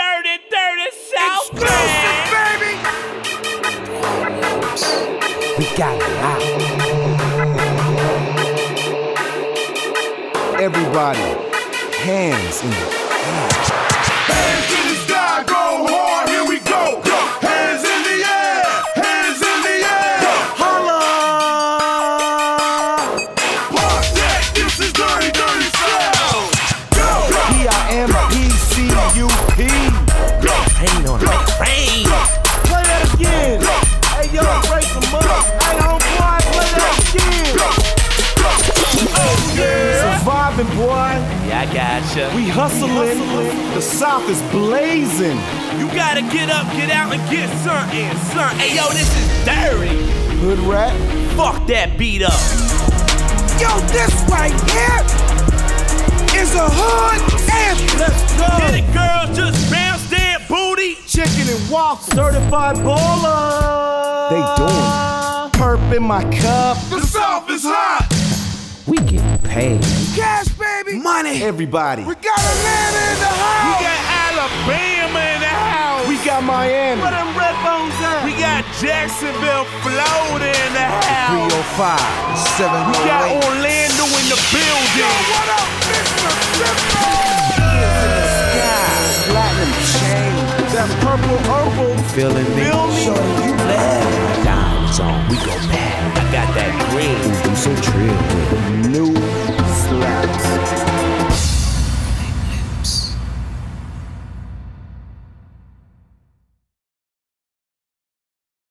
dirty, dirty South Exclusive, baby! We got it out. Everybody, hands in the air. Hands in the sky, go hard, here we go. Hands in the air, hands in the air. Holla! Park that, this is dirty, dirty South. Go, P-I-M-P-C-U-P. Rain on it, rain. Play that again. Hey, yo, break them up. Hey, homeboy, play that again. oh yeah. Surviving, boy. Yeah, I gotcha. We hustling. The South is blazing. You gotta get up, get out, and get certain. Hey, yo, this is dirty. Hood rat. Fuck that beat up. Yo, this right here is a hood anthem. Let's go. Get it, girls, just bounce that booty. Chicken and waffles. Certified baller. They doing perp in my cup. The South is hot. We get paid. Cash, baby. Money. Everybody. We got Atlanta in the We house. got Alabama in the house. We got Miami. Where them red bones at? We got Jacksonville, Florida in the house. 305, We got 708. Orlando in the Yo, building. what up, Mr. Simple? Platinum chain. That purple herbal. Feeling me? Feel me? Shorty, you bad. Dimes on, we go bad.